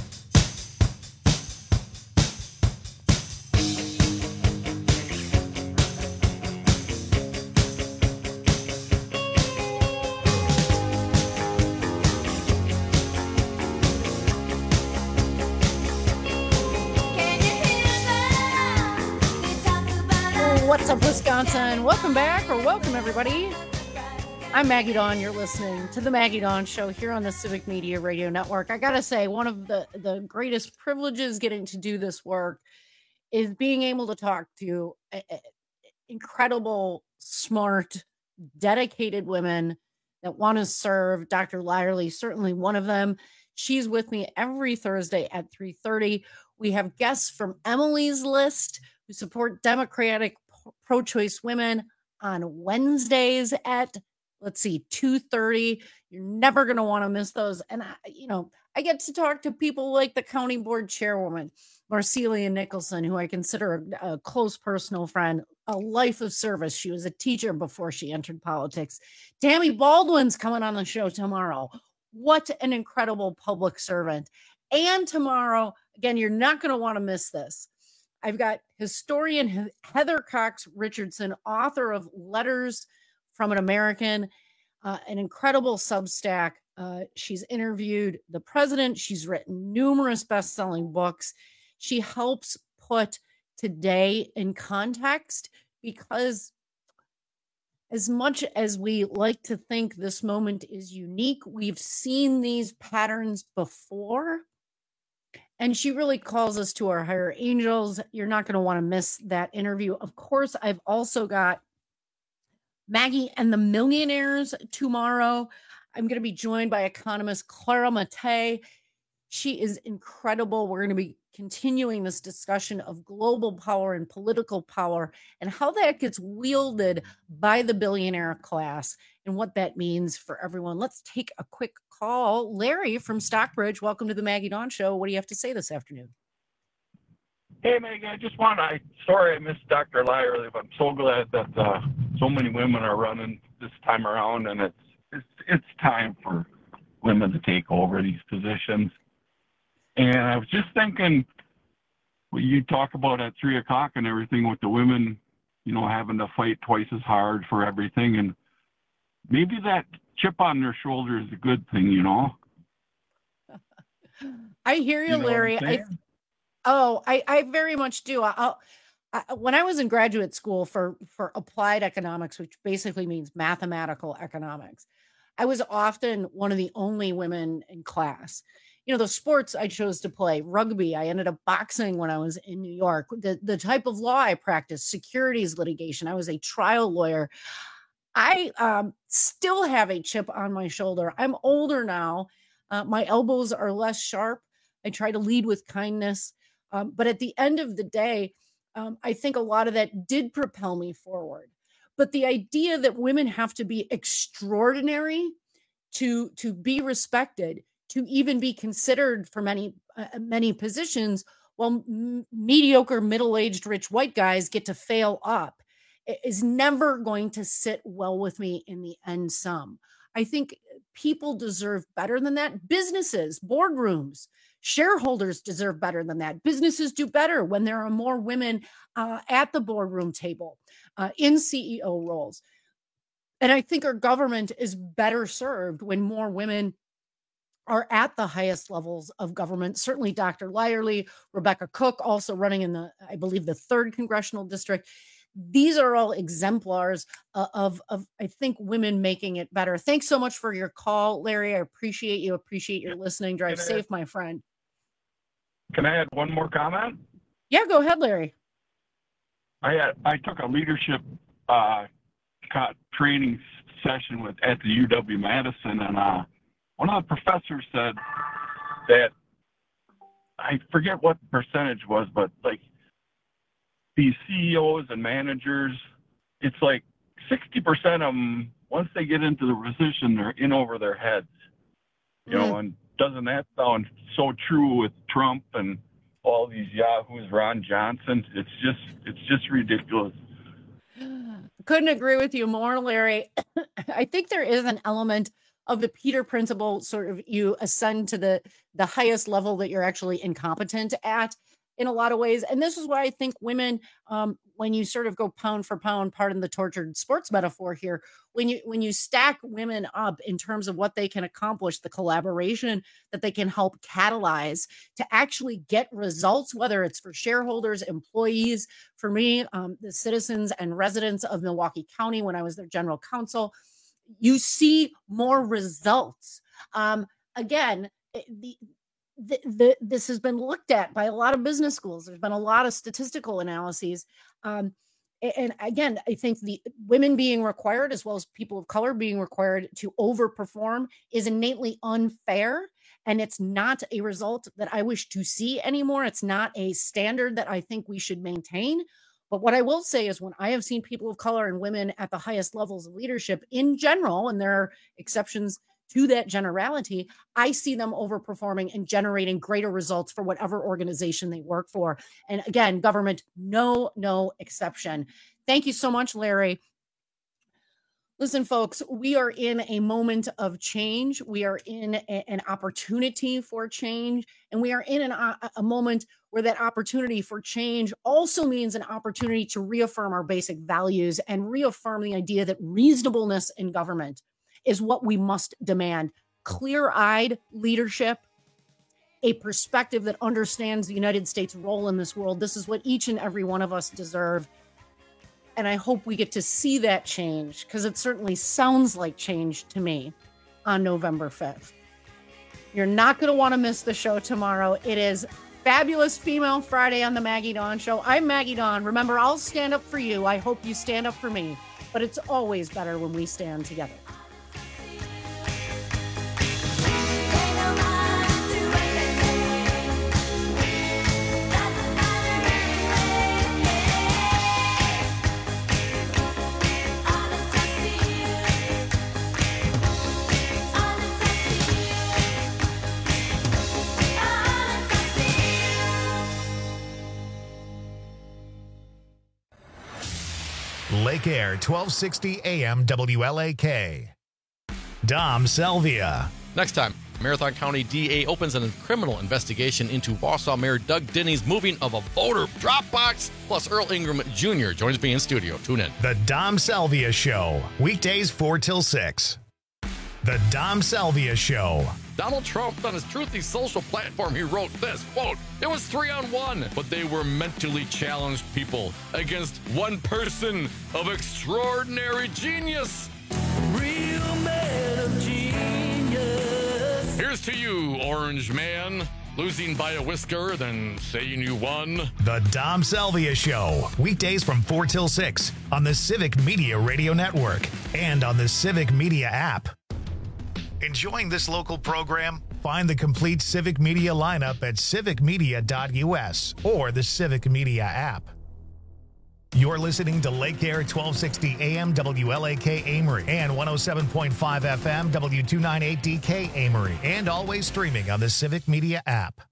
What's up, Wisconsin? Welcome back, or welcome, everybody. I'm Maggie Dawn. You're listening to the Maggie Dawn Show here on the Civic Media Radio Network. I gotta say, one of the greatest privileges getting to do this work is being able to talk to incredible, smart, dedicated women that want to serve. Dr. Lyerly, certainly one of them. She's with me every Thursday at 3:30. We have guests from Emily's List who support Democratic pro-choice women on Wednesdays at, 2:30. You're never going to want to miss those. And, I get to talk to people like the county board chairwoman, Marcelia Nicholson, who I consider a close personal friend, a life of service. She was a teacher before she entered politics. Tammy Baldwin's coming on the show tomorrow. What an incredible public servant. And tomorrow, again, you're not going to want to miss this. I've got historian Heather Cox Richardson, author of Letters from an American, an incredible Substack. She's interviewed the president. She's written numerous best-selling books. She helps put today in context because as much as we like to think this moment is unique, we've seen these patterns before. And she really calls us to our higher angels. You're not going to want to miss that interview. Of course, I've also got Maggie and the Millionaires tomorrow. I'm going to be joined by economist Clara Mattei. She is incredible. We're going to be continuing this discussion of global power and political power and how that gets wielded by the billionaire class and what that means for everyone. Let's take a quick call. Larry from Stockbridge, welcome to the Maggie Dawn Show. What do you have to say this afternoon? Hey, Maggie, I just sorry I missed Dr. Lyerly, but I'm so glad that so many women are running this time around, and it's time for women to take over these positions. And I was just thinking, what you talk about at 3 o'clock and everything with the women having to fight twice as hard for everything. And maybe that chip on their shoulder is a good thing, I hear you, You know what I'm Larry. saying? I very much do. When I was in graduate school for applied economics, which basically means mathematical economics, I was often one of the only women in class. The sports I chose to play, rugby, I ended up boxing when I was in New York. The type of law I practiced, securities litigation, I was a trial lawyer. I still have a chip on my shoulder. I'm older now. My elbows are less sharp. I try to lead with kindness. But at the end of the day, I think a lot of that did propel me forward. But the idea that women have to be extraordinary to be respected, to even be considered for many positions, while mediocre, middle-aged, rich white guys get to fail up, is never going to sit well with me in the end sum. I think people deserve better than that. Businesses, boardrooms, shareholders deserve better than that. Businesses do better when there are more women at the boardroom table, in CEO roles. And I think our government is better served when more women are at the highest levels of government. Certainly Dr. Lyerly, Rebecca Cook, also running in I believe, the 3rd congressional district. These are all exemplars of I think, women making it better. Thanks so much for your call, Larry. I appreciate you. Appreciate your listening. Drive safe, my friend. Can I add one more comment? Yeah, go ahead, Larry. I took a leadership training session at the UW-Madison, and one of the professors said that, I forget what the percentage was, but like these CEOs and managers, it's like 60% of them, once they get into the position, they're in over their heads. And doesn't that sound so true with Trump and all these yahoos, Ron Johnson? It's just ridiculous. Couldn't agree with you more, Larry. I think there is an element of the Peter Principle, sort of you ascend to the highest level that you're actually incompetent at in a lot of ways. And this is why I think women, when you sort of go pound for pound, pardon the tortured sports metaphor here, when you stack women up in terms of what they can accomplish, the collaboration that they can help catalyze to actually get results, whether it's for shareholders, employees, for me, the citizens and residents of Milwaukee County, when I was their general counsel, you see more results. Again, this has been looked at by a lot of business schools. There's been a lot of statistical analyses. And again, I think the women being required, as well as people of color being required to overperform, is innately unfair. And it's not a result that I wish to see anymore. It's not a standard that I think we should maintain. But what I will say is, when I have seen people of color and women at the highest levels of leadership in general, and there are exceptions to that generality, I see them overperforming and generating greater results for whatever organization they work for. And again, government, no exception. Thank you so much, Larry. Listen, folks, we are in a moment of change. We are in an opportunity for change, and we are in a moment where that opportunity for change also means an opportunity to reaffirm our basic values and reaffirm the idea that reasonableness in government is what we must demand. Clear-eyed leadership, a perspective that understands the United States' role in this world. This is what each and every one of us deserve. And I hope we get to see that change, because it certainly sounds like change to me on November 5th. You're not going to want to miss the show tomorrow. It is Fabulous Female Friday on the Maggie Dawn Show. I'm Maggie Dawn. Remember, I'll stand up for you. I hope you stand up for me. But it's always better when we stand together. Lake Air, 1260 AM WLAK. Dom Salvia. Next time Marathon County DA opens a criminal investigation into Wausau Mayor Doug Denny's moving of a voter drop box. Plus, Earl Ingram Jr. joins me in studio. Tune in. The Dom Salvia Show, weekdays 4 till 6. The Dom Salvia Show. Donald Trump, on his Truthy social platform, he wrote this, quote, "It was 3-on-1, but they were mentally challenged people against one person of extraordinary genius. Real man of genius. Here's to you, Orange Man. Losing by a whisker, then saying you won." The Dom Salvia Show, weekdays from 4 till 6 on the Civic Media Radio Network and on the Civic Media app. Enjoying this local program? Find the complete Civic Media lineup at civicmedia.us or the Civic Media app. You're listening to Lake Air 1260 AM WLAK Amory and 107.5 FM W298DK Amory, and always streaming on the Civic Media app.